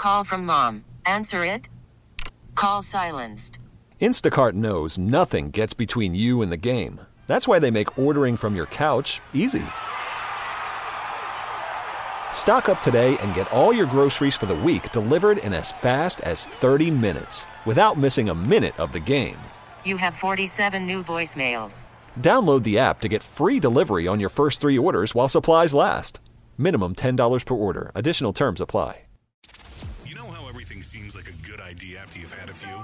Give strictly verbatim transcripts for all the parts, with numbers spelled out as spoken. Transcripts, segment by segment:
Call from mom. Answer it. Call silenced. Instacart knows nothing gets between you and the game. That's why they make ordering from your couch easy. Stock up today and get all your groceries for the week delivered in as fast as thirty minutes without missing a minute of the game. You have forty-seven new voicemails. Download the app to get free delivery on your first three orders while supplies last. Minimum ten dollars per order. Additional terms apply. You know how everything seems like a good idea after you've had a few?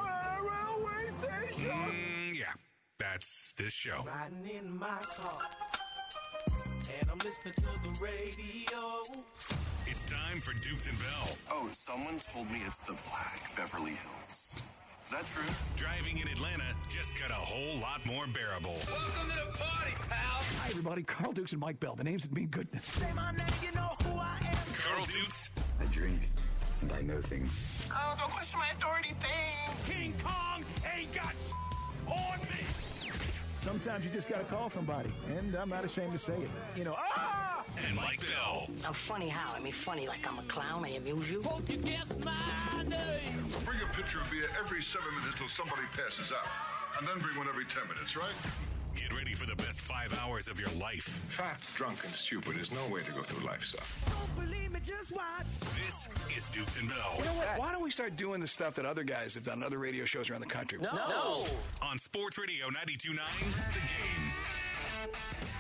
Mm, yeah, that's this show. Riding in my car, and I'm listening to the radio. It's time for Dukes and Bell. Oh, someone told me it's the Black Beverly Hills. Is that true? Driving in Atlanta just got a whole lot more bearable. Welcome to the party, pal. Hi, everybody. Carl Dukes and Mike Bell. The names that mean goodness. Say my name, you know who I am. Carl Dukes. I drink, and I know things. Oh, don't question my authority things. King Kong ain't got on me. Sometimes you just got to call somebody, and I'm not ashamed to say it. You know, ah! And Mike Bell. I'm funny how? I mean, funny like I'm a clown. I amuse you. Hope you guess my name. Bring a pitcher of beer every seven minutes till somebody passes out. And then bring one every ten minutes, right? Get ready for the best five hours of your life. Fat, drunk, and stupid is no way to go through life, son. Don't believe me, just watch. This is Dukes and Bell. You know what? Why don't we start doing the stuff that other guys have done on other radio shows around the country? No. no. On Sports Radio ninety-two point nine, The Game.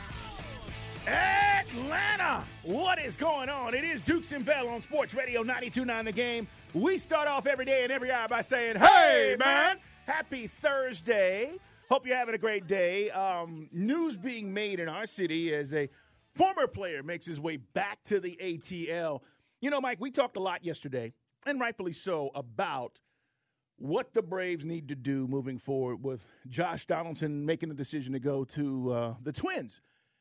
Atlanta! What is going on? It is Dukes and Bell on Sports Radio ninety-two point nine The Game. We start off every day and every hour by saying, hey, man, happy Thursday. Hope you're having a great day. Um, news being made in our city as a former player makes his way back to the A T L. You know, Mike, we talked a lot yesterday, and rightfully so, about what the Braves need to do moving forward with Josh Donaldson making the decision to go to uh, the Twins.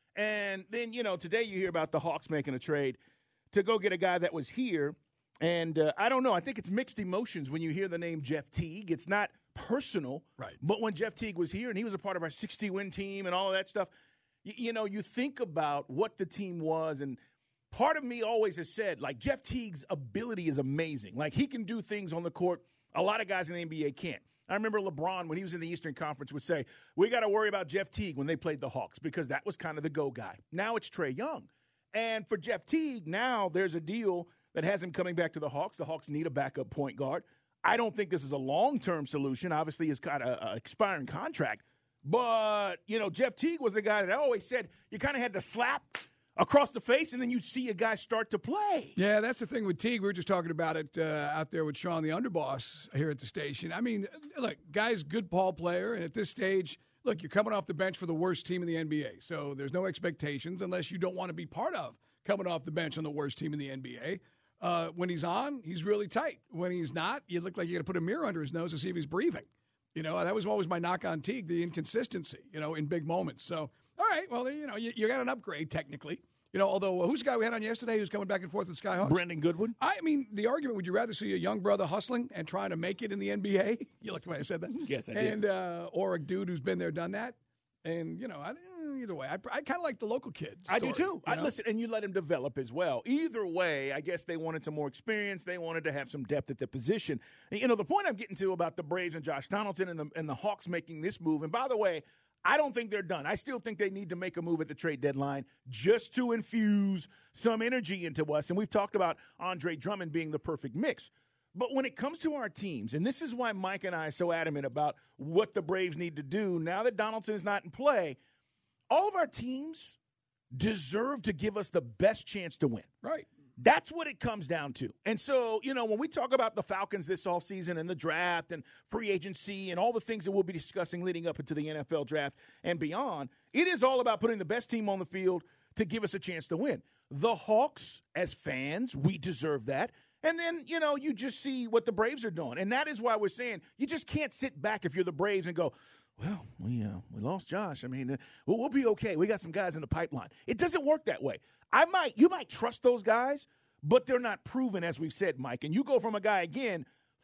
And then, you know, today you hear about the Hawks making a trade to go get a guy that was here. And uh, I don't know. I think it's mixed emotions when you hear the name Jeff Teague. It's not personal. Right. But when Jeff Teague was here and he was a part of our sixty-win team and all of that stuff, you, you know, you think about what the team was. And part of me always has said, like, Jeff Teague's ability is amazing. Like, he can do things on the court a lot of guys in the N B A can't. I remember LeBron, when he was in the Eastern Conference, would say, we got to worry about Jeff Teague when they played the Hawks because that was kind of the go guy. Now it's Trae Young. And for Jeff Teague, now there's a deal that has him coming back to the Hawks. The Hawks need a backup point guard. I don't think this is a long-term solution. Obviously, he's got an expiring contract. But, you know, Jeff Teague was the guy that I always said you kind of had to slap across the face, and then you see a guy start to play. Yeah, that's the thing with Teague. We were just talking about it uh, out there with Sean, the underboss, here at the station. I mean, look, guy's good ball player, and at this stage, look, you're coming off the bench for the worst team in the N B A, so there's no expectations unless you don't want to be part of coming off the bench on the worst team in the N B A. Uh, when he's on, he's really tight. When he's not, you look like you got to put a mirror under his nose to see if he's breathing. You know, that was always my knock on Teague, the inconsistency, you know, in big moments. So, all right, well, you know, you, you got an upgrade technically. You know, although, uh, who's the guy we had on yesterday who's coming back and forth with Skyhawks? Brandon Goodwin. I mean, the argument, would you rather see a young brother hustling and trying to make it in the N B A? You like the way I said that? Yes, I did. And, uh, or a dude who's been there, done that? And, you know, I, either way, I, I kind of like the local kids. I do, too. I, listen, and you let him develop as well. Either way, I guess they wanted some more experience. They wanted to have some depth at the position. And, you know, the point I'm getting to about the Braves and Josh Donaldson and the, and the Hawks making this move, and by the way, I don't think they're done. I still think they need to make a move at the trade deadline just to infuse some energy into us. And we've talked about Andre Drummond being the perfect mix. But when it comes to our teams, and this is why Mike and I are so adamant about what the Braves need to do now that Donaldson is not in play, all of our teams deserve to give us the best chance to win. Right. That's what it comes down to. And so, you know, when we talk about the Falcons this offseason and the draft and free agency and all the things that we'll be discussing leading up into the N F L draft and beyond, it is all about putting the best team on the field to give us a chance to win. The Hawks, as fans, we deserve that. And then, you know, you just see what the Braves are doing. And that is why we're saying you just can't sit back if you're the Braves and go, well, we uh, we lost Josh. I mean, uh, we'll, we'll be okay. We got some guys in the pipeline. It doesn't work that way. I might, you might trust those guys, but they're not proven, as we've said, Mike. And you go from a guy, again,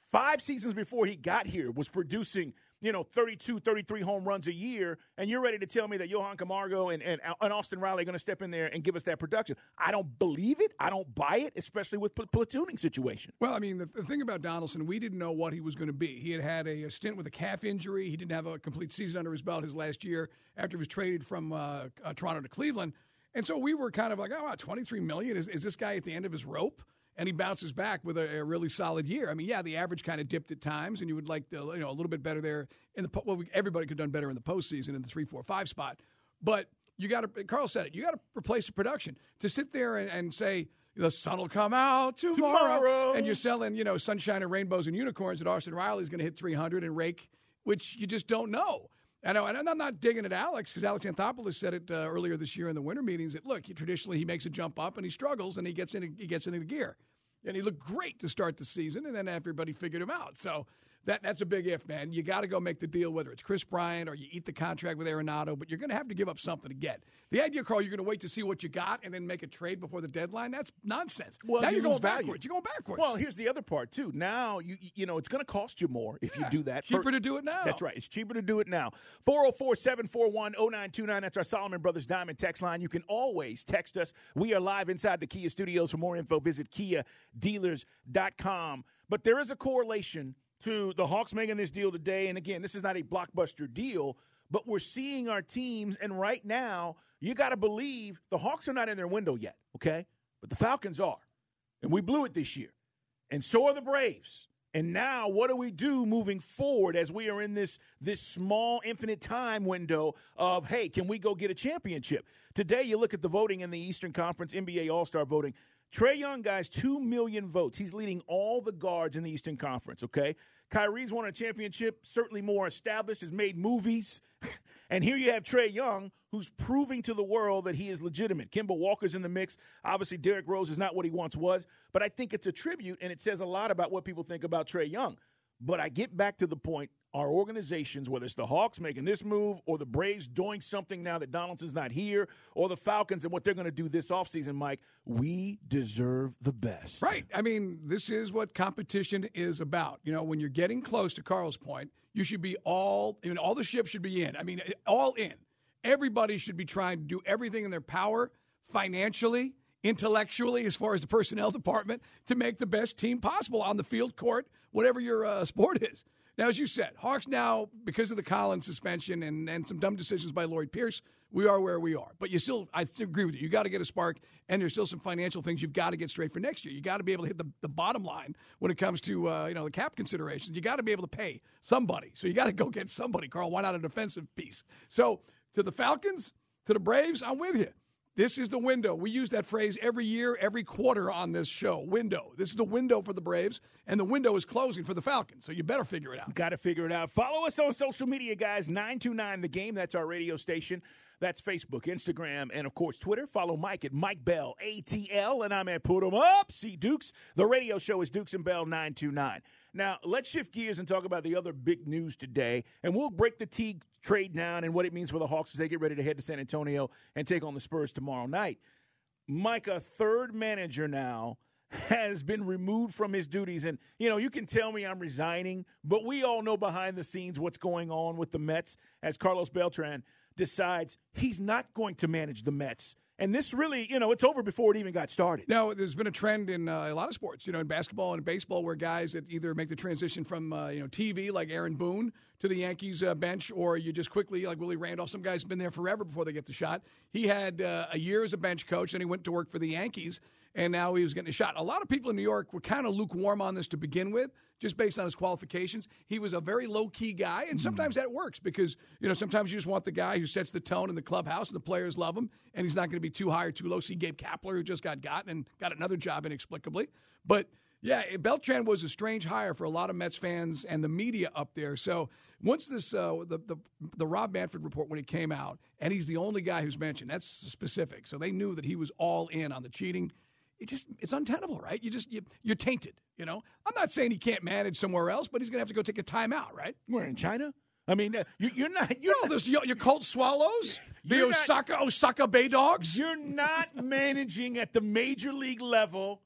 five seasons before he got here was producing, you know, thirty-two, thirty-three home runs a year, and you're ready to tell me that Johan Camargo and, and, and Austin Riley are going to step in there and give us that production. I don't believe it. I don't buy it, especially with the platooning situation. Well, I mean, the, the thing about Donaldson, we didn't know what he was going to be. He had had a, a stint with a calf injury. He didn't have a complete season under his belt his last year after he was traded from uh, uh, Toronto to Cleveland. And so we were kind of like, oh, wow, twenty-three million dollars? Is, is this guy at the end of his rope? And he bounces back with a, a really solid year. I mean, yeah, the average kind of dipped at times, and you would like, the, you know, a little bit better there in the. Well, we, everybody could have done better in the postseason in the three, four, five spot. But you got to. Carl said it. You got to replace the production. To sit there and, and say the sun will come out tomorrow, tomorrow, and you're selling, you know, sunshine and rainbows and unicorns that Austin Riley's going to hit three hundred and rake, which you just don't know. I know, and I'm not digging at Alex because Alex Anthopoulos said it uh, earlier this year in the winter meetings that look, he, traditionally he makes a jump up and he struggles and he gets in. He gets into gear. And he looked great to start the season, and then everybody figured him out. So that that's a big if, man. You got to go make the deal, whether it's Chris Bryant or you eat the contract with Arenado, but you're going to have to give up something to get. The idea, Carl, you're going to wait to see what you got and then make a trade before the deadline, that's nonsense. Well, now you you're going lose value. backwards. You're going backwards. Well, here's the other part, too. Now, you you know, it's going to cost you more if yeah, you do that. Cheaper For, to do it now. That's right. It's cheaper to do it now. four oh four, seven four one, oh nine two nine. That's our Solomon Brothers Diamond text line. You can always text us. We are live inside the Kia studios. For more info, visit kia dealers dot com. But there is a correlation to the Hawks making this deal today. And, again, this is not a blockbuster deal, but we're seeing our teams, and right now you got to believe the Hawks are not in their window yet, okay? But the Falcons are. And we blew it this year. And so are the Braves. And now what do we do moving forward as we are in this, this small infinite time window of, hey, can we go get a championship? Today you look at the voting in the Eastern Conference, N B A All-Star voting. Trae Young, guys, two million votes. He's leading all the guards in the Eastern Conference, okay? Kyrie's won a championship, certainly more established, has made movies. And here you have Trae Young, who's proving to the world that he is legitimate. Kemba Walker's in the mix. Obviously, Derrick Rose is not what he once was. But I think it's a tribute, and it says a lot about what people think about Trae Young. But I get back to the point, our organizations, whether it's the Hawks making this move or the Braves doing something now that Donaldson's not here, or the Falcons and what they're going to do this offseason, Mike, we deserve the best. Right. I mean, this is what competition is about. You know, when you're getting close to Carl's point, you should be all, I mean, all the ships should be in. I mean, all in. Everybody should be trying to do everything in their power, financially, intellectually, as far as the personnel department, to make the best team possible on the field, court, whatever your uh, sport is. Now, as you said, Hawks now, because of the Collins suspension and, and some dumb decisions by Lloyd Pierce, we are where we are. But you still, I still agree with you. You got to get a spark, and there's still some financial things you've got to get straight for next year. You got to be able to hit the, the bottom line when it comes to uh, you know the cap considerations. You got to be able to pay somebody. So you got to go get somebody, Carl. Why not a defensive piece? So to the Falcons, to the Braves, I'm with you. This is the window. We use that phrase every year, every quarter on this show. Window. This is the window for the Braves, and the window is closing for the Falcons. So you better figure it out. Got to figure it out. Follow us on social media, guys. nine two nine The Game. That's our radio station. That's Facebook, Instagram, and, of course, Twitter. Follow Mike at Mike Bell, A T L, and I'm at Put 'em Up, C Dukes. The radio show is Dukes and Bell nine two nine. Now, let's shift gears and talk about the other big news today, and we'll break the Teague trade down and what it means for the Hawks as they get ready to head to San Antonio and take on the Spurs tomorrow night. Mike, a third manager now, has been removed from his duties. And, you know, you can tell me I'm resigning, but we all know behind the scenes what's going on with the Mets as Carlos Beltran decides he's not going to manage the Mets. And this really, you know, it's over before it even got started. Now, there's been a trend in uh, a lot of sports, you know, in basketball and baseball where guys that either make the transition from, uh, you know, T V, like Aaron Boone, to the Yankees uh, bench, or you just quickly, like Willie Randolph, some guys have been there forever before they get the shot. He had uh, a year as a bench coach, and he went to work for the Yankees, and now he was getting a shot. A lot of people in New York were kind of lukewarm on this to begin with, just based on his qualifications. He was a very low-key guy, and sometimes that works because, you know, sometimes you just want the guy who sets the tone in the clubhouse and the players love him, and he's not going to be too high or too low. See Gabe Kapler, who just got gotten and got another job inexplicably. But, yeah, Beltran was a strange hire for a lot of Mets fans and the media up there. So once this, uh, the, the the Rob Manfred report, when it came out, and he's the only guy who's mentioned, that's specific. So they knew that he was all in on the cheating. It just, it's untenable, right? You just, you, you're tainted, you know? I'm not saying he can't manage somewhere else, but he's going to have to go take a timeout, right? We're in China? I mean, uh, you, you're not. You're no, not, there's your, your Colt Swallows, the You're Osaka, not, Osaka Bay Dogs. You're not managing at the major league level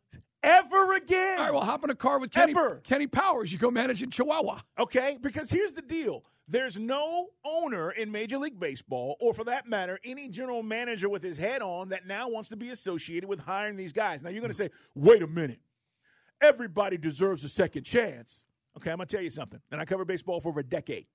ever again. All right, well, hop in a car with Kenny, Ever. Kenny Powers. You go manage in Chihuahua. Okay, because here's the deal. There's no owner in Major League Baseball, or for that matter, any general manager with his head on that now wants to be associated with hiring these guys. Now, you're going to say, wait a minute. Everybody deserves a second chance. Okay, I'm going to tell you something. And I covered baseball for over a decade.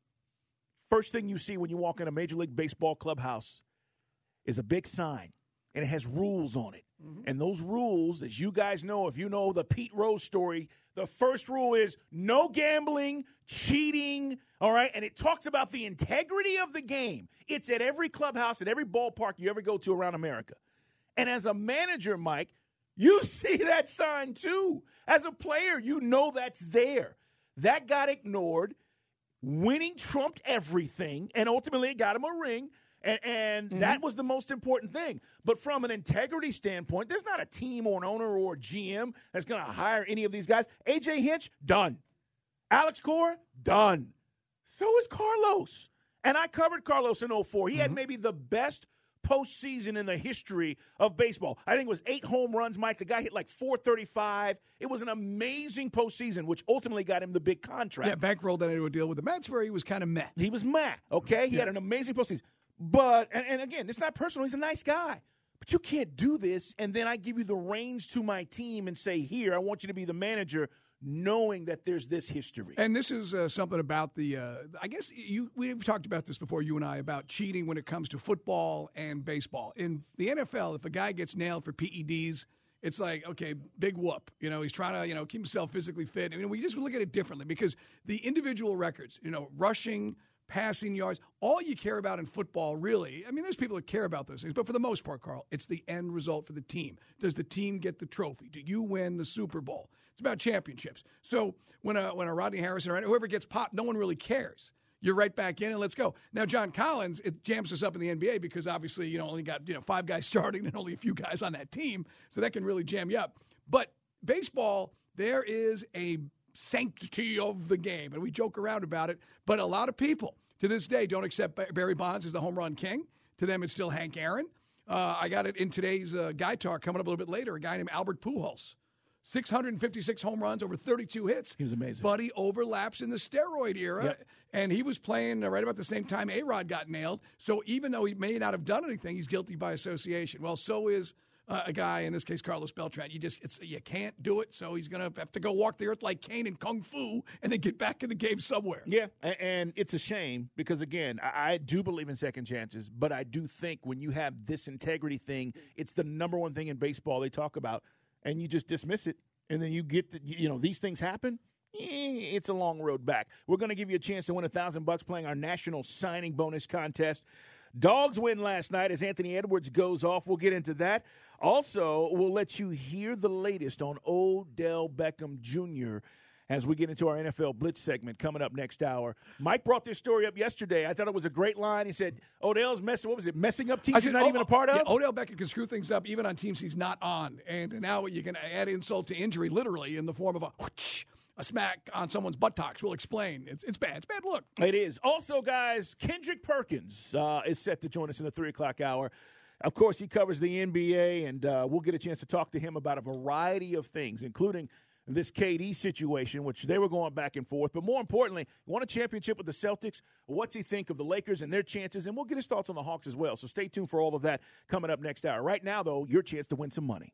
First thing you see when you walk in a Major League Baseball clubhouse is a big sign, and it has rules on it. Mm-hmm. And those rules, as you guys know, if you know the Pete Rose story, the first rule is no gambling, cheating, all right? And it talks about the integrity of the game. It's at every clubhouse, at every ballpark you ever go to around America. And as a manager, Mike, you see that sign too. As a player, you know that's there. That got ignored. Winning trumped everything, and ultimately it got him a ring. And, and mm-hmm. that was the most important thing. But from an integrity standpoint, there's not a team or an owner or a G M that's going to hire any of these guys. A J Hinch, done. Alex Cora, done. So is Carlos. And I covered Carlos in oh four. He mm-hmm. had maybe the best postseason in the history of baseball. I think it was eight home runs, Mike. The guy hit like four thirty-five. It was an amazing postseason, which ultimately got him the big contract. Yeah, bankrolled that into a deal with the Mets where he was kind of meh. He was meh, okay? He yeah. had an amazing postseason. But, and, and again, it's not personal. He's a nice guy. But you can't do this, and then I give you the reins to my team and say, here, I want you to be the manager, knowing that there's this history. And this is uh, something about the, uh, I guess you we've talked about this before, you and I, about cheating when it comes to football and baseball. In the N F L, if a guy gets nailed for P E Ds, it's like, okay, big whoop. You know, he's trying to, you know, keep himself physically fit. I mean, we just look at it differently because the individual records, you know, rushing, passing yards, all you care about in football, really, I mean, there's people that care about those things, but for the most part, Carl, it's the end result for the team. Does the team get the trophy? Do you win the Super Bowl? It's about championships. So when a, when a Rodney Harrison or whoever gets popped, no one really cares. You're right back in and let's go. Now, John Collins, it jams us up in the N B A because obviously, you know, only got, you know, five guys starting and only a few guys on that team, so that can really jam you up. But baseball, there is a sanctity of the game, and we joke around about it, but a lot of people to this day don't accept Barry Bonds as the home run king. To them, it's still Hank Aaron. Uh, I got it in today's uh, Guy Talk coming up a little bit later, a guy named Albert Pujols. six hundred fifty-six home runs, over thirty-two hits. He was amazing. But he overlaps in the steroid era, yep. and he was playing right about the same time A-Rod got nailed. So even though he may not have done anything, he's guilty by association. Well, so is uh, a guy, in this case, Carlos Beltran. You just it's you can't do it, so he's going to have to go walk the earth like Kane in Kung Fu and then get back in the game somewhere. Yeah, and it's a shame because, again, I do believe in second chances, but I do think when you have this integrity thing, it's the number one thing in baseball they talk about, and you just dismiss it. And then you get, the, you know, these things happen, eh, it's a long road back. We're going to give you a chance to win a thousand bucks playing our national signing bonus contest. Dogs win last night as Anthony Edwards goes off. We'll get into that. Also, we'll let you hear the latest on Odell Beckham Junior as we get into our N F L Blitz segment coming up next hour. Mike brought this story up yesterday. I thought it was a great line. He said, Odell's messing, what was it, messing up teams said, he's not oh, even a part of? Yeah, Odell Beckham can screw things up even on teams he's not on. And now you can add insult to injury literally in the form of a whoosh, a smack on someone's buttocks. We'll explain. It's it's bad. It's bad look. It is. Also, guys, Kendrick Perkins uh, is set to join us in the three o'clock hour. Of course, he covers the N B A, and uh, we'll get a chance to talk to him about a variety of things, including this K D situation, which they were going back and forth. But more importantly, won a championship with the Celtics. What's he think of the Lakers and their chances? And we'll get his thoughts on the Hawks as well. So stay tuned for all of that coming up next hour. Right now, though, your chance to win some money.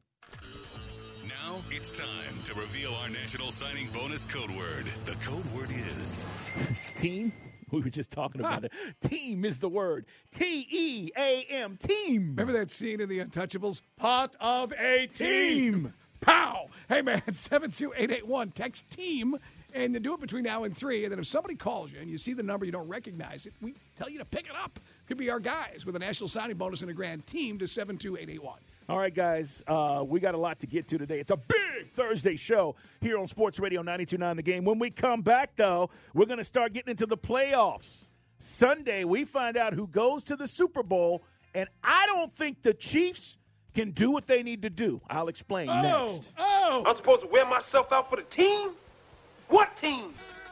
Now it's time to reveal our national signing bonus code word. The code word is team. We were just talking about it. Team is the word. T E A M, team. Remember that scene in The Untouchables? Part of a team. Pow! Hey, man, seven two eight eight one. Text team, and then do it between now and three. And then if somebody calls you and you see the number, you don't recognize it, we tell you to pick it up. Could be our guys with a national signing bonus and a grand team to seven two eight eight one. All right, guys, uh, we got a lot to get to today. It's a big Thursday show here on Sports Radio ninety-two point nine The Game. When we come back, though, we're going to start getting into the playoffs. Sunday, we find out who goes to the Super Bowl, and I don't think the Chiefs can do what they need to do. I'll explain oh, next. Oh, I'm supposed to wear myself out for the team? What team?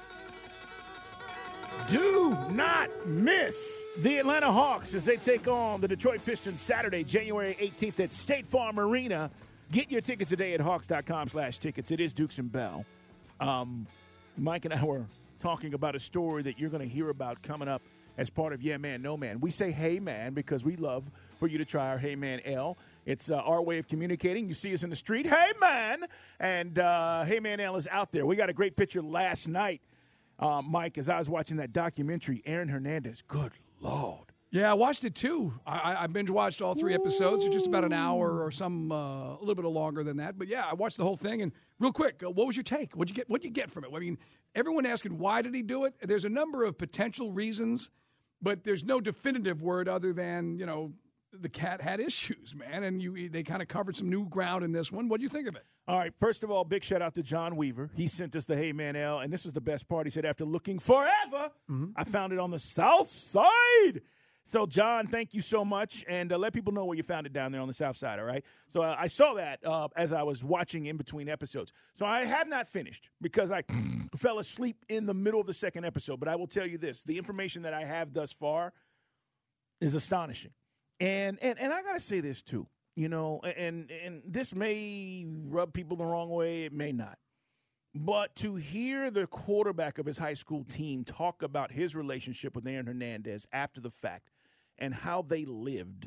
Do not miss the Atlanta Hawks as they take on the Detroit Pistons Saturday, January eighteenth at State Farm Arena. Get your tickets today at hawks.com slash tickets. It is Dukes and Bell. Um, Mike and I were talking about a story that you're going to hear about coming up as part of Yeah Man, No Man. We say Hey Man because we love for you to try our Hey Man Ale. It's uh, our way of communicating. You see us in the street, Hey Man! And uh, Hey Man Ale is out there. We got a great picture last night, uh, Mike, as I was watching that documentary, Aaron Hernandez. Good Lord. Yeah, I watched it too. I, I binge watched all three episodes. It's just about an hour or some, uh, a little bit longer than that. But yeah, I watched the whole thing. And real quick, uh, what was your take? What'd you get? What'd you get from it? I mean, everyone asking why did he do it? There's a number of potential reasons, but there's no definitive word other than you know the cat had issues, man. And you they kind of covered some new ground in this one. What do you think of it? All right, first of all, big shout out to John Weaver. He sent us the Hey Man Ale, and this was the best part. He said, after looking forever, mm-hmm. I found it on the south side. So, John, thank you so much, and uh, let people know where you found it down there on the south side, all right? So uh, I saw that uh, as I was watching in between episodes. So I have not finished because I fell asleep in the middle of the second episode, but I will tell you this. The information that I have thus far is astonishing. And and, and I got to say this, too, you know, and, and this may rub people the wrong way. It may not. But to hear the quarterback of his high school team talk about his relationship with Aaron Hernandez after the fact and how they lived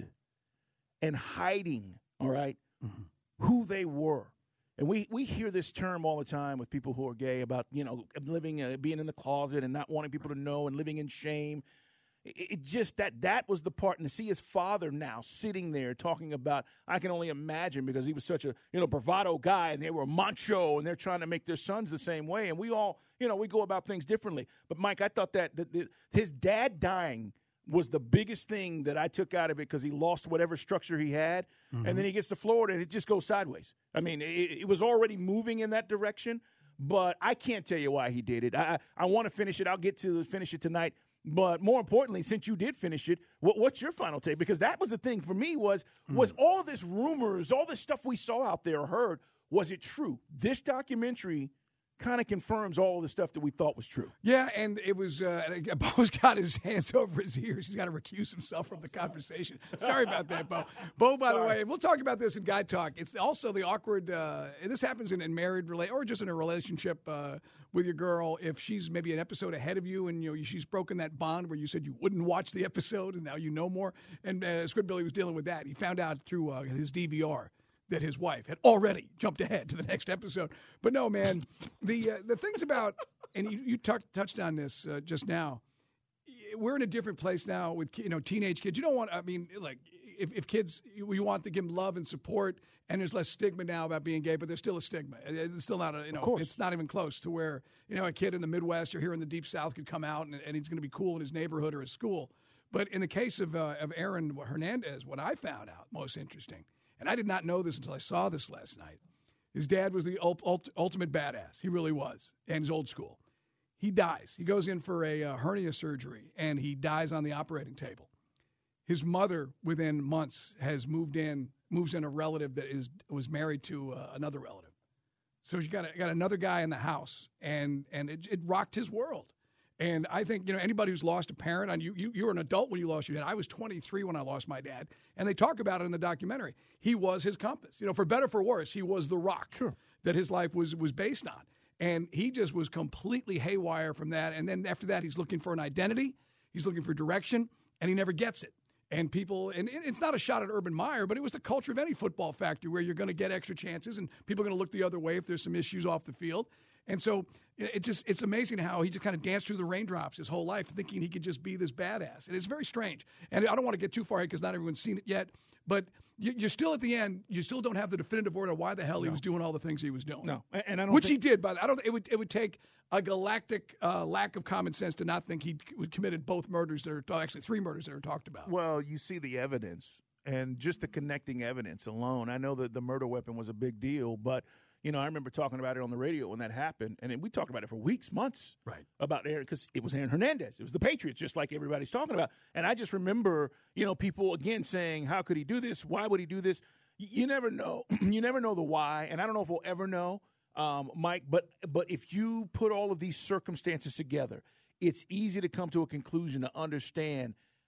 and hiding, all right, mm-hmm. who they were. And we, we hear this term all the time with people who are gay about, you know, living, uh, being in the closet and not wanting people to know and living in shame. It, it just that that was the part. And to see his father now sitting there talking about, I can only imagine because he was such a, you know, bravado guy and they were macho and they're trying to make their sons the same way. And we all, you know, we go about things differently. But, Mike, I thought that, that, that his dad dying was the biggest thing that I took out of it because he lost whatever structure he had. Mm-hmm. And then he gets to Florida and it just goes sideways. I mean, it, it was already moving in that direction, but I can't tell you why he did it. I, I want to finish it. I'll get to finish it tonight. But more importantly, since you did finish it, what, what's your final take? Because that was the thing for me was, mm. was all this rumors, all this stuff we saw out there or heard, was it true? This documentary kind of confirms all of the stuff that we thought was true. Yeah, and it was, uh, Bo's got his hands over his ears. He's got to recuse himself from the conversation. Sorry about that, Bo. Bo, by Sorry. the way, we'll talk about this in Guy Talk. It's also the awkward, uh, and this happens in, in married, rela- or just in a relationship uh, with your girl, if she's maybe an episode ahead of you and you know she's broken that bond where you said you wouldn't watch the episode and now you know more. And uh, Squidbilly was dealing with that. He found out through uh, his D V R that his wife had already jumped ahead to the next episode. But no, man, the uh, the things about, and you, you talk, touched on this uh, just now, we're in a different place now with, you know, teenage kids. You don't want, I mean, like, if, if kids, we want to give them love and support, and there's less stigma now about being gay, but there's still a stigma. It's still not, a, you know, it's not even close to where, you know, a kid in the Midwest or here in the Deep South could come out and, and he's going to be cool in his neighborhood or his school. But in the case of, uh, of Aaron Hernandez, what I found out most interesting, and I did not know this until I saw this last night. His dad was the ult- ult- ultimate badass. He really was. And he's old school. He dies. He goes in for a uh, hernia surgery, and he dies on the operating table. His mother, within months, has moved in, moves in a relative that is was married to uh, another relative. So you got a, got another guy in the house, and and it, it rocked his world. And I think, you know, anybody who's lost a parent, and you, you, you were an adult when you lost your dad. I was twenty-three when I lost my dad. And they talk about it in the documentary. He was his compass. You know, for better or for worse, he was the rock sure. that his life was was based on. And he just was completely haywire from that. And then after that, he's looking for an identity. He's looking for direction, and he never gets it. And people, and it's not a shot at Urban Meyer, but it was the culture of any football factory where you're going to get extra chances, and people are going to look the other way if there's some issues off the field. And so it just it's amazing how he just kind of danced through the raindrops his whole life thinking he could just be this badass. And it's very strange. And I don't want to get too far ahead because not everyone's seen it yet. But you're still at the end, you still don't have the definitive word of why the hell he no. was doing all the things he was doing. No, and I don't Which think- he did, but I don't it would it would take a galactic uh, lack of common sense to not think he committed both murders that are actually three murders that are talked about. Well, you see the evidence and just the connecting evidence alone. I know that the murder weapon was a big deal, but you know, I remember talking about it on the radio when that happened, and we talked about it for weeks, months, right? About Aaron, because it was Aaron Hernandez. It was the Patriots, just like everybody's talking about. And I just remember, you know, people again saying, "How could he do this? Why would he do this?" You never know. You never know the why, and I don't know if we'll ever know, um, Mike. But but if you put all of these circumstances together, it's easy to come to a conclusion to understand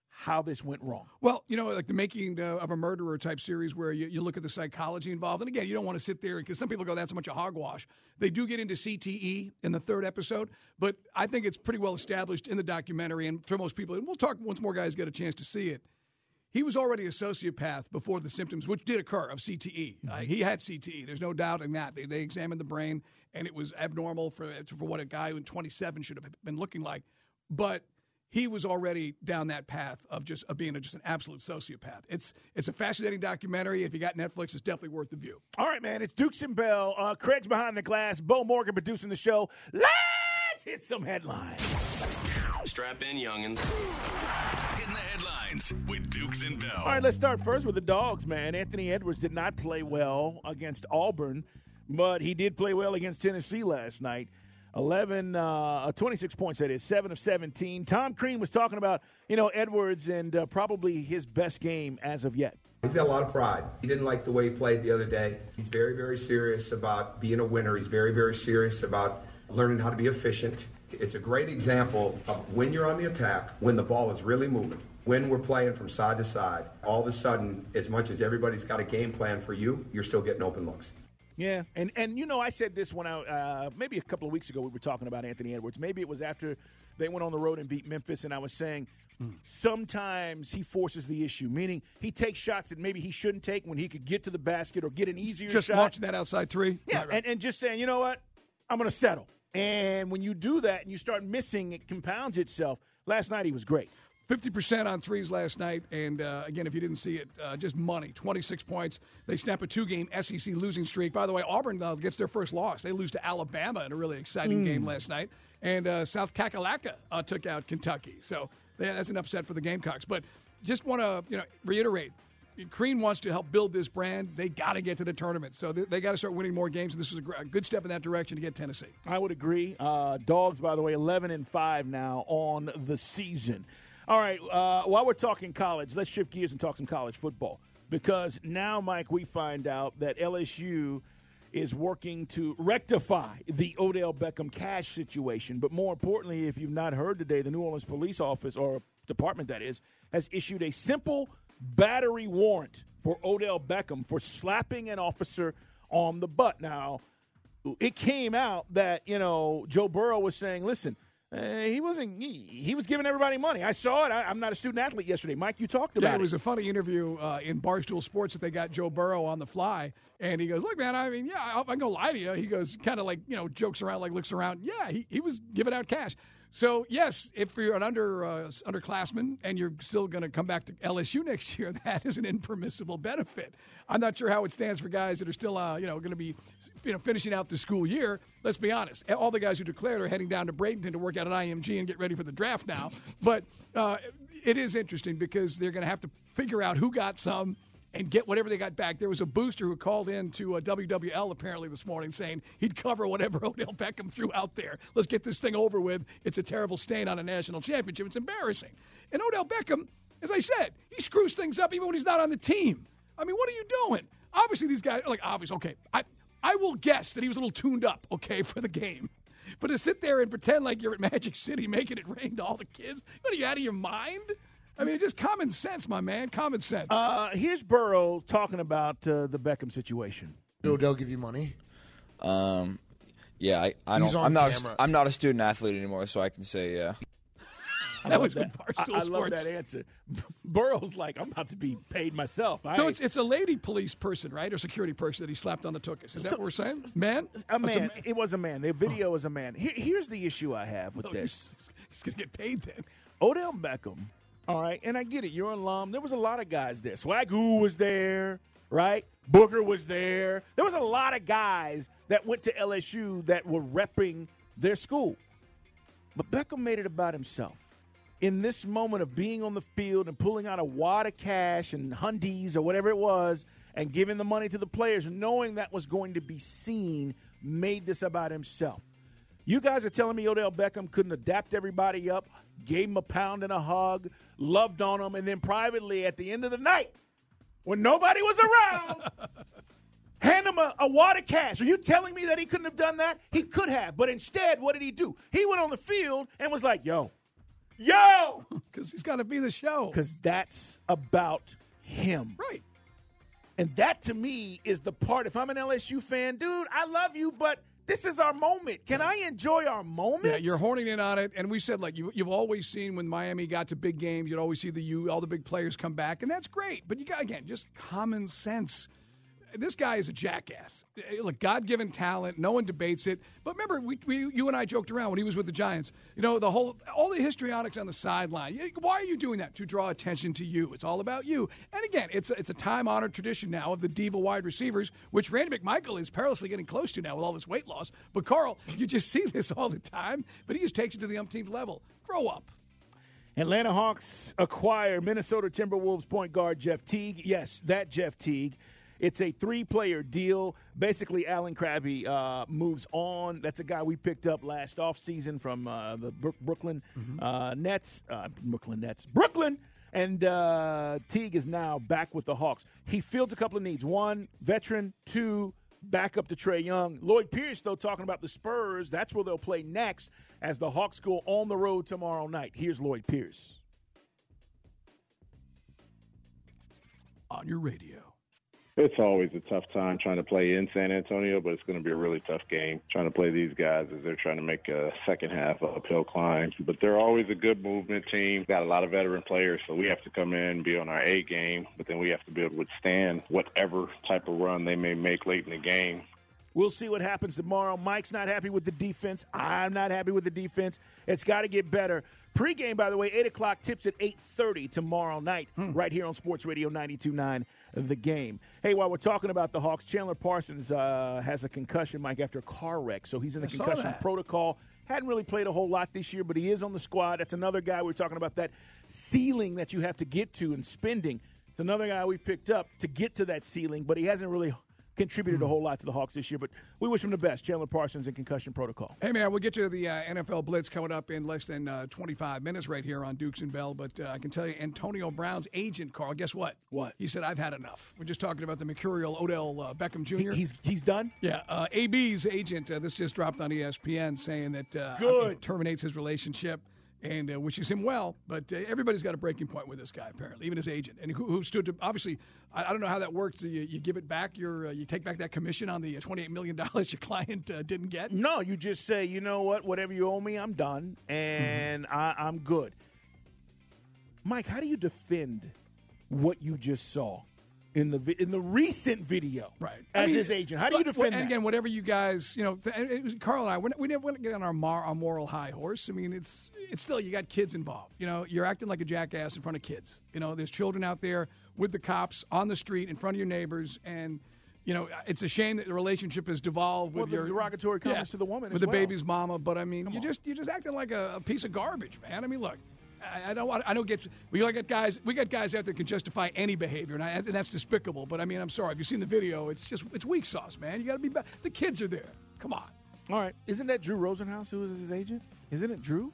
how this went wrong. Well, you know, like the Making uh, of a Murderer type series where you, you look at the psychology involved. And again, you don't want to sit there because some people go, that's a bunch of hogwash. They do get into C T E in the third episode, but I think it's pretty well established in the documentary. And for most people, and we'll talk once more guys get a chance to see it, he was already a sociopath before the symptoms, which did occur, of C T E. Uh, he had C T E. There's no doubt in that. They, they examined the brain, and it was abnormal for, for what a guy in twenty-seven should have been looking like. But he was already down that path of just of being a, just an absolute sociopath. It's it's a fascinating documentary. If you got Netflix, it's definitely worth the view. All right, man. It's Dukes and Bell. Uh, Craig's behind the glass. Bo Morgan producing the show. Let's hit some headlines. Strap in, youngins. Hitting the headlines with Dukes and Bell. All right, let's start first with the Dogs, man. Anthony Edwards did not play well against Auburn, but he did play well against Tennessee last night. eleven, uh, twenty-six points, that is, seven of seventeen. Tom Crean was talking about, you know, Edwards and uh, probably his best game as of yet. He's got a lot of pride. He didn't like the way he played the other day. He's very, very serious about being a winner. He's very, very serious about learning how to be efficient. It's a great example of when you're on the attack, when the ball is really moving, when we're playing from side to side, all of a sudden, as much as everybody's got a game plan for you, you're still getting open looks. Yeah, and, and you know, I said this when I uh, maybe a couple of weeks ago we were talking about Anthony Edwards. Maybe it was after they went on the road and beat Memphis, and I was saying mm. sometimes he forces the issue, meaning he takes shots that maybe he shouldn't take when he could get to the basket or get an easier just shot. Just launching that outside three? Yeah, right, right. And, and just saying, you know what, I'm going to settle. And when you do that and you start missing, it compounds itself. Last night he was great. fifty percent on threes last night, and uh, again, if you didn't see it, uh, just money, twenty-six points. They snap a two-game S E C losing streak. By the way, Auburn uh, gets their first loss. They lose to Alabama in a really exciting mm. game last night, and uh, South Kakalaka uh, took out Kentucky. So yeah, that's an upset for the Gamecocks. But just want to you know reiterate, Crean wants to help build this brand. They got to get to the tournament, so they, they got to start winning more games. And this was a, gr- a good step in that direction to get Tennessee. I would agree. Uh, Dogs, by the way, eleven and five now on the season. All right, uh, while we're talking college, let's shift gears and talk some college football. Because now, Mike, we find out that L S U is working to rectify the Odell Beckham cash situation. But more importantly, if you've not heard today, the New Orleans Police Office, or department that is, has issued a simple battery warrant for Odell Beckham for slapping an officer on the butt. Now, it came out that, you know, Joe Burrow was saying, listen, Uh, he wasn't. He, he was giving everybody money. I saw it. I, I'm not a student athlete yesterday. Mike, you talked about yeah, it. It was a funny interview uh, in Barstool Sports that they got Joe Burrow on the fly, and he goes, "Look, man. I mean, yeah, I, I'm gonna lie to you." He goes, kind of like you know, jokes around, like looks around. Yeah, he, he was giving out cash. So yes, if you're an under uh, underclassman and you're still going to come back to L S U next year, that is an impermissible benefit. I'm not sure how it stands for guys that are still, uh, you know, going to be, you know, finishing out the school year. Let's be honest. All the guys who declared are heading down to Bradenton to work out an I M G and get ready for the draft now. But uh, it is interesting because they're going to have to figure out who got some and get whatever they got back. There was a booster who called in to a W W L apparently this morning saying he'd cover whatever Odell Beckham threw out there. Let's get this thing over with. It's a terrible stain on a national championship. It's embarrassing. And Odell Beckham, as I said, he screws things up even when he's not on the team. I mean, what are you doing? Obviously, these guys are like, obviously, okay, I, I will guess that he was a little tuned up, okay, for the game. But to sit there and pretend like you're at Magic City making it rain to all the kids, what, are you out of your mind? I mean, it's just common sense, my man. Common sense. Uh, here's Burrow talking about uh, the Beckham situation. Did Odell give you money? Um, yeah, I, I He's don't. on I'm not. camera. A, I'm not a student athlete anymore, so I can say yeah. That was that. good Barstool I, I Sports. love that answer. Burrow's like, I'm about to be paid myself. So I, it's it's a lady police person, right, or security person that he slapped on the tuchus. Is that So- what we're saying? Man, a Oh, it's man. It was a man. The video is a man. Here, here's the issue I have with Oh, this. He's, he's going to get paid then. Odell Beckham, all right, and I get it. You're an alum. There was a lot of guys there. Swagoo was there, right? Booker was there. There was a lot of guys that went to L S U that were repping their school. But Beckham made it about himself. In this moment of being on the field and pulling out a wad of cash and Hundies or whatever it was and giving the money to the players and knowing that was going to be seen made this about himself. You guys are telling me Odell Beckham couldn't adapt everybody up, gave him a pound and a hug, loved on them, and then privately at the end of the night, when nobody was around, hand him a, a wad of cash. Are you telling me that he couldn't have done that? He could have, but instead, what did he do? He went on the field and was like, yo, Yo! Because he's got to be the show. Because that's about him. Right. And that, to me, is the part. If I'm an L S U fan, dude, I love you, but this is our moment. Can I enjoy our moment? Yeah, you're horning in on it. And we said, like, you, you've always seen when Miami got to big games, you'd always see the you, all the big players come back, and that's great. But you got, again, just common sense. This guy is a jackass. Look, God-given talent. No one debates it. But remember, we, we, you and I joked around when he was with the Giants. You know, the whole, all the histrionics on the sideline. Why are you doing that? To draw attention to you. It's all about you. And again, it's a, it's a time-honored tradition now of the diva wide receivers, which Randy McMichael is perilously getting close to now with all this weight loss. But Carl, you just see this all the time. But he just takes it to the umpteenth level. Grow up. Atlanta Hawks acquire Minnesota Timberwolves point guard Jeff Teague. Yes, that Jeff Teague. It's a three-player deal. Basically, Alan Krabby uh, moves on. That's a guy we picked up last offseason from uh, the Bro- Brooklyn mm-hmm. uh, Nets. Uh, Brooklyn Nets. Brooklyn! And uh, Teague is now back with the Hawks. He fields a couple of needs. One, veteran. Two, backup to Trae Young. Lloyd Pierce, though, talking about the Spurs. That's where they'll play next as the Hawks go on the road tomorrow night. Here's Lloyd Pierce. On your radio. It's always a tough time trying to play in San Antonio, but it's going to be a really tough game trying to play these guys as they're trying to make a second half uphill climb. But they're always a good movement team. Got a lot of veteran players, so we have to come in and be on our A game, but then we have to be able to withstand whatever type of run they may make late in the game. We'll see what happens tomorrow. Mike's not happy with the defense. I'm not happy with the defense. It's got to get better. Pre-game, by the way, eight o'clock, tips at eight thirty tomorrow night hmm. right here on Sports Radio ninety-two point nine, The Game. Hey, while we're talking about the Hawks, Chandler Parsons uh, has a concussion, Mike, after a car wreck. So he's in the I concussion protocol. Hadn't really played a whole lot this year, but he is on the squad. That's another guy we're talking about, that ceiling that you have to get to and spending. It's another guy we picked up to get to that ceiling, but he hasn't really – contributed a whole lot to the Hawks this year, but we wish him the best. Chandler Parsons in concussion protocol. Hey, man, we'll get to the uh, N F L Blitz coming up in less than uh, twenty-five minutes right here on Dukes and Bell, but uh, I can tell you Antonio Brown's agent, Carl, guess what? What? He said, I've had enough. We're just talking about the mercurial Odell uh, Beckham Junior He, he's he's done? Yeah. Uh, A B's agent, uh, this just dropped on E S P N, saying that uh, Good. terminates his relationship and uh, wishes him well. But uh, everybody's got a breaking point with this guy, apparently, even his agent. And who, who stood to, obviously, I, I don't know how that works. You, you give it back, your, uh, you take back that commission on the twenty-eight million dollars your client uh, didn't get? No, you just say, you know what, whatever you owe me, I'm done, and mm-hmm. I, I'm good. Mike, how do you defend what you just saw in the in the recent video, right? As I mean, his agent, how do you defend and that? And again, whatever you guys, you know, th- it was, Carl and I, we, we never want to get on our, mar- our moral high horse. I mean, it's it's still, you got kids involved. You know, you're acting like a jackass in front of kids. You know, there's children out there with the cops on the street in front of your neighbors, and you know, it's a shame that the relationship has devolved with well, your derogatory comments yeah, to the woman, with as the well. baby's mama. But I mean, Come you on. just you're just acting like a, a piece of garbage, man. I mean, look. I don't want. I don't get. We got guys. We got guys out there that can justify any behavior, and, I, and that's despicable. But I mean, I'm sorry. If you've seen the video, it's just it's weak sauce, man. You got to be. Back. The kids are there. Come on. All right. Isn't that Drew Rosenhaus who is his agent? Isn't it Drew?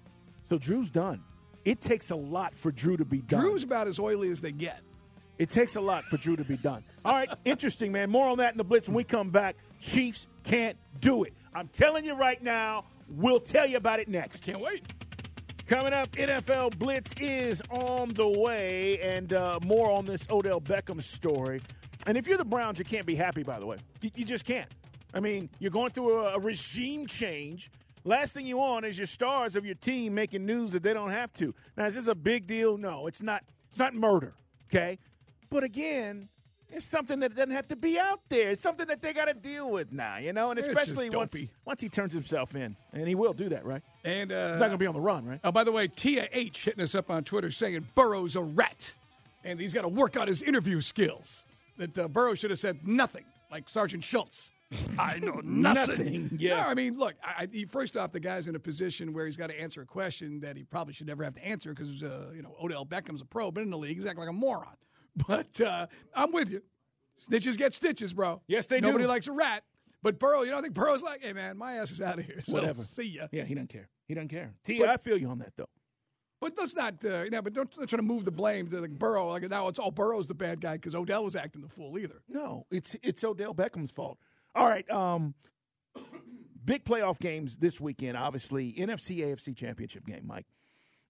So Drew's done. It takes a lot for Drew to be done. Drew's about as oily as they get. It takes a lot for Drew to be done. All right. Interesting, man. More on that in the Blitz when we come back. Chiefs can't do it. I'm telling you right now. We'll tell you about it next. Can't wait. Coming up, N F L Blitz is on the way, and uh, more on this Odell Beckham story. And if you're the Browns, you can't be happy, by the way. You, you just can't. I mean, you're going through a, a regime change. Last thing you want is your stars of your team making news that they don't have to. Now, is this a big deal? No, it's not. It's not murder, okay? But again, it's something that doesn't have to be out there. It's something that they got to deal with now, you know, and especially once once he turns himself in, and he will do that, right? And uh, he's not going to be on the run, right? Oh, by the way, Tia H hitting us up on Twitter saying Burrow's a rat, and he's got to work on his interview skills. That uh, Burrow should have said nothing, like Sergeant Schultz. I know nothing. nothing. Yeah. No, I mean, look. I, I, first off, the guy's in a position where he's got to answer a question that he probably should never have to answer because, uh, you know, Odell Beckham's a pro, but in the league, he's acting like a moron. But uh, I'm with you. Snitches get stitches, bro. Yes, they Nobody do. Nobody likes a rat. But Burrow, you know, I think Burrow's like, hey, man, my ass is out of here. So, Whatever. See ya. Yeah, he doesn't care. He doesn't care. T, but, I feel you on that, though. But let's not, uh, you know, but don't try to move the blame to like Burrow. Like now it's all Burrow's the bad guy because Odell was acting the fool either. No, it's it's Odell Beckham's fault. All right. Um, big playoff games this weekend, obviously. N F C, A F C championship game, Mike.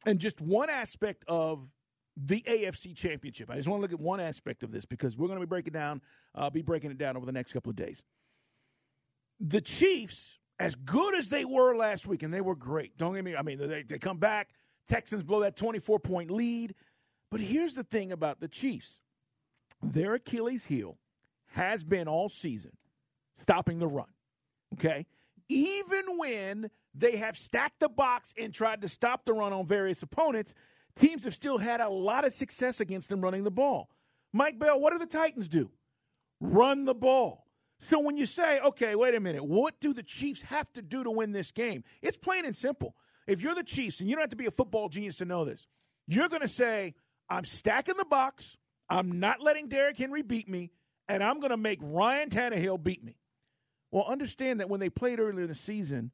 And just one aspect of the A F C Championship. I just want to look at one aspect of this because we're going to be breaking down, uh, be breaking it down over the next couple of days. The Chiefs, as good as they were last week, and they were great. Don't get me. I mean, they, they come back. Texans blow that twenty-four point lead. But here's the thing about the Chiefs. Their Achilles heel has been all season stopping the run. Okay? Even when they have stacked the box and tried to stop the run on various opponents, teams have still had a lot of success against them running the ball. Mike Bell, what do the Titans do? Run the ball. So when you say, okay, wait a minute, what do the Chiefs have to do to win this game? It's plain and simple. If you're the Chiefs, and you don't have to be a football genius to know this, you're going to say, I'm stacking the box, I'm not letting Derrick Henry beat me, and I'm going to make Ryan Tannehill beat me. Well, understand that when they played earlier in the season,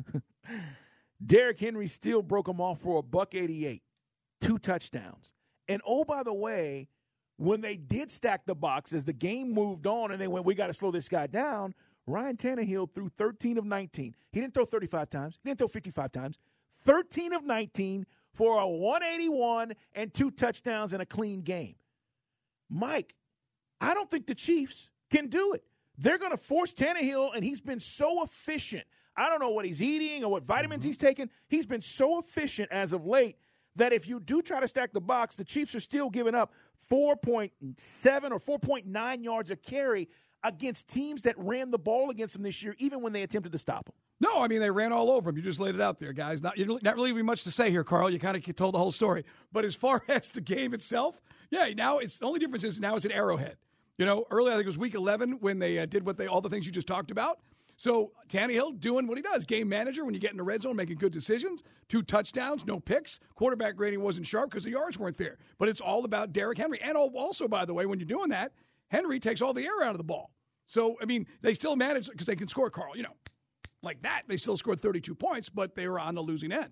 Derrick Henry still broke them off for a buck eighty-eight, two touchdowns. And, oh, by the way, when they did stack the box, as the game moved on and they went, we got to slow this guy down, Ryan Tannehill threw thirteen of nineteen. He didn't throw thirty-five times. He didn't throw fifty-five times. thirteen of nineteen for a one eighty-one and two touchdowns and a clean game. Mike, I don't think the Chiefs can do it. They're going to force Tannehill, and he's been so efficient. I don't know what he's eating or what vitamins mm-hmm. he's taking. He's been so efficient as of late that if you do try to stack the box, the Chiefs are still giving up four point seven or four point nine yards a carry against teams that ran the ball against them this year, even when they attempted to stop them. No, I mean, they ran all over him. You just laid it out there, guys. Not, you're not really having much to say here, Carl. You kind of told the whole story. But as far as the game itself, yeah, now it's the only difference is now it's at Arrowhead. You know, earlier I think it was week eleven when they uh, did what they all the things you just talked about. So Tannehill doing what he does, game manager when you get in the red zone, making good decisions, two touchdowns, no picks. Quarterback rating wasn't sharp because the yards weren't there. But it's all about Derrick Henry. And also, by the way, when you're doing that, Henry takes all the air out of the ball. So, I mean, they still manage because they can score, Carl, you know, like that. They still scored thirty-two points, but they were on the losing end.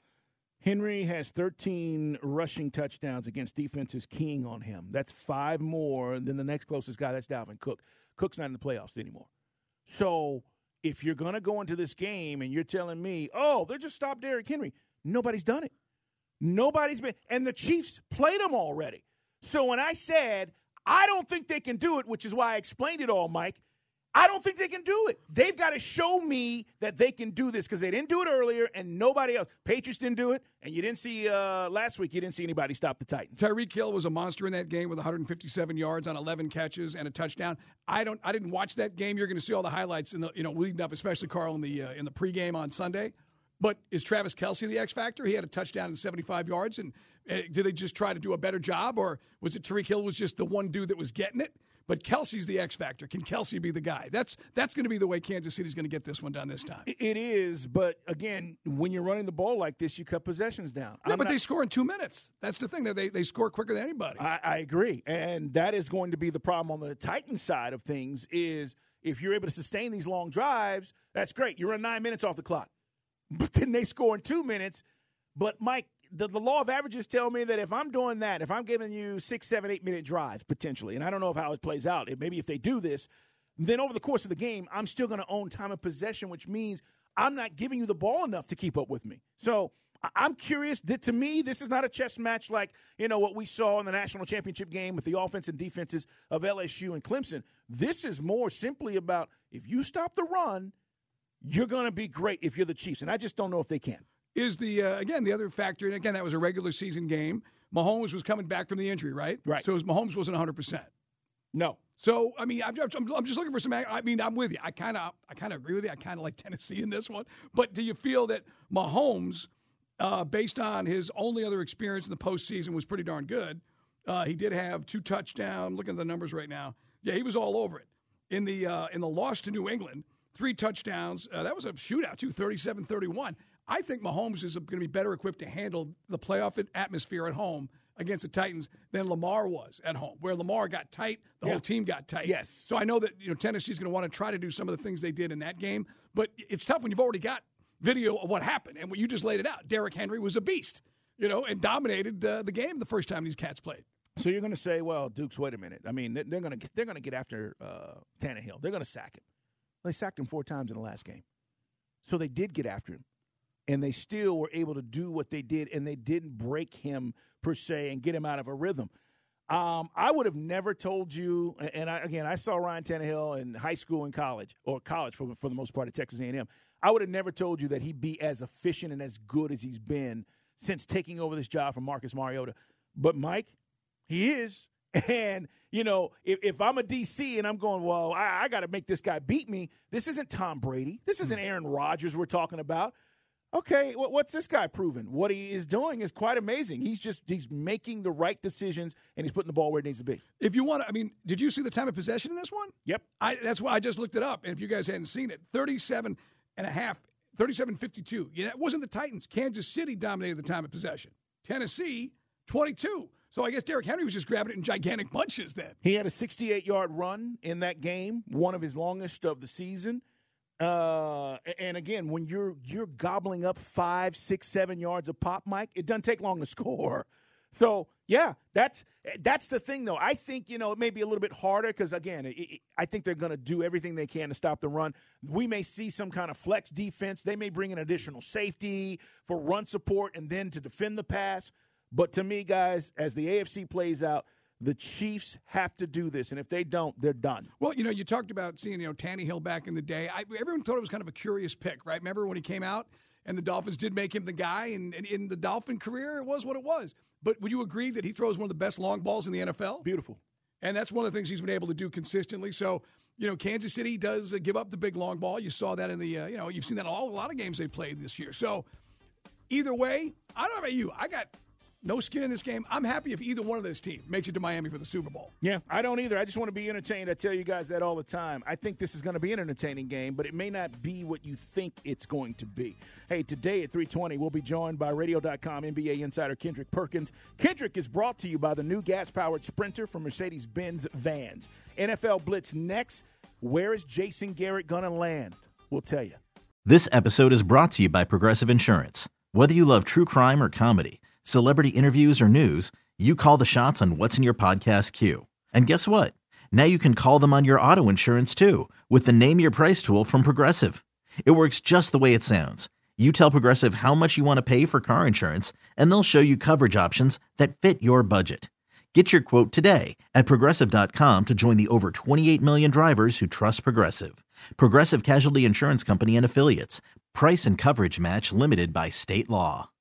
Henry has thirteen rushing touchdowns against defenses keying on him. That's five more than the next closest guy. That's Dalvin Cook. Cook's not in the playoffs anymore. So if you're going to go into this game and you're telling me, oh, they just stopped Derrick Henry, nobody's done it. Nobody's been. And the Chiefs played them already. So when I said, I don't think they can do it, which is why I explained it all, Mike, I don't think they can do it. They've got to show me that they can do this because they didn't do it earlier and nobody else. Patriots didn't do it, and you didn't see uh, last week, you didn't see anybody stop the Titans. Tyreek Hill was a monster in that game with one hundred fifty-seven yards on eleven catches and a touchdown. I don't. I didn't watch that game. You're going to see all the highlights in the you know leading up, especially Carl in the uh, in the pregame on Sunday. But is Travis Kelce the X factor? He had a touchdown and seventy-five yards. And uh, did they just try to do a better job, or was it Tyreek Hill was just the one dude that was getting it? But Kelce's the X factor. Can Kelce be the guy? That's that's going to be the way Kansas City's going to get this one done this time. It is, but again, when you're running the ball like this, you cut possessions down. Yeah, I'm but not, they score in two minutes. That's the thing. That they they score quicker than anybody. I, I agree, and that is going to be the problem on the Titans side of things. Is if you're able to sustain these long drives, that's great. You run nine minutes off the clock, but then they score in two minutes. But Mike, The, the law of averages tell me that if I'm doing that, if I'm giving you six, seven, eight minute drives potentially, and I don't know how it plays out, maybe if they do this, then over the course of the game, I'm still going to own time of possession, which means I'm not giving you the ball enough to keep up with me. So I'm curious. That to me, this is not a chess match like, you know, what we saw in the national championship game with the offense and defenses of L S U and Clemson. This is more simply about if you stop the run, you're going to be great if you're the Chiefs, and I just don't know if they can. Is the, uh, again, the other factor, and again, that was a regular season game. Mahomes was coming back from the injury, right? Right. So his Mahomes wasn't one hundred percent. No. So, I mean, I'm just, I'm just looking for some, I mean, I'm with you. I kind of I kind of agree with you. I kind of like Tennessee in this one. But do you feel that Mahomes, uh, based on his only other experience in the postseason, was pretty darn good? Uh, he did have two touchdowns. Looking at the numbers right now. Yeah, he was all over it. In the, uh, in the loss to New England, three touchdowns. Uh, that was a shootout, too, thirty-seven thirty-one. I think Mahomes is going to be better equipped to handle the playoff atmosphere at home against the Titans than Lamar was at home, where Lamar got tight, the yeah. whole team got tight. Yes. So I know that you know Tennessee's going to want to try to do some of the things they did in that game, but it's tough when you've already got video of what happened, and when you just laid it out. Derrick Henry was a beast, you know, and dominated uh, the game the first time these cats played. So you're going to say, well, Dukes, wait a minute. I mean, they're going to they're going to get after uh, Tannehill. They're going to sack him. They sacked him four times in the last game, so they did get after him. and they still were able to do what they did, and they didn't break him per se and get him out of a rhythm. Um, I would have never told you, and I, again, I saw Ryan Tannehill in high school and college, or college for, for the most part at Texas A and M. I would have never told you that he'd be as efficient and as good as he's been since taking over this job from Marcus Mariota. But, Mike, he is. And, you know, if, if I'm a D C and I'm going, well, I, I got to make this guy beat me, this isn't Tom Brady. This isn't Aaron Rodgers we're talking about. Okay, what, what's this guy proven? What he is doing is quite amazing. He's just he's making the right decisions, and he's putting the ball where it needs to be. If you want to, I mean, did you see the time of possession in this one? Yep. I, that's why I just looked it up. And if you guys hadn't seen it, thirty-seven and a half, thirty-seven fifty-two. You know, it wasn't the Titans. Kansas City dominated the time of possession. Tennessee, twenty-two. So I guess Derrick Henry was just grabbing it in gigantic bunches then. He had a sixty-eight-yard run in that game, one of his longest of the season. Uh, and again, when you're you're gobbling up five, six, seven yards a pop, Mike, it doesn't take long to score. So yeah, that's that's the thing, though. I think you know it may be a little bit harder because again, it, it, I think they're going to do everything they can to stop the run. We may see some kind of flex defense. They may bring in additional safety for run support and then to defend the pass. But to me, guys, as the A F C plays out, the Chiefs have to do this, and if they don't, they're done. Well, you know, you talked about seeing, you know, Tannehill back in the day. I, everyone thought it was kind of a curious pick, right? Remember when he came out and the Dolphins did make him the guy, and, and in the Dolphin career, it was what it was. But would you agree that he throws one of the best long balls in the N F L? Beautiful. And that's one of the things he's been able to do consistently. So, you know, Kansas City does uh, give up the big long ball. You saw that in the, uh, you know, you've seen that in all, a lot of games they played this year. So, either way, I don't know about you. I got no skin in this game. I'm happy if either one of those teams makes it to Miami for the Super Bowl. Yeah, I don't either. I just want to be entertained. I tell you guys that all the time. I think this is going to be an entertaining game, but it may not be what you think it's going to be. Hey, today at three twenty, we'll be joined by radio dot com N B A insider Kendrick Perkins. Kendrick is brought to you by the new gas-powered Sprinter from Mercedes-Benz Vans. N F L Blitz next. Where is Jason Garrett going to land? We'll tell you. This episode is brought to you by Progressive Insurance. Whether you love true crime or comedy, celebrity interviews or news, you call the shots on what's in your podcast queue. And guess what? Now you can call them on your auto insurance too with the Name Your Price tool from Progressive. It works just the way it sounds. You tell Progressive how much you want to pay for car insurance, and they'll show you coverage options that fit your budget. Get your quote today at Progressive dot com to join the over twenty-eight million drivers who trust Progressive. Progressive Casualty Insurance Company and Affiliates. Price and coverage match limited by state law.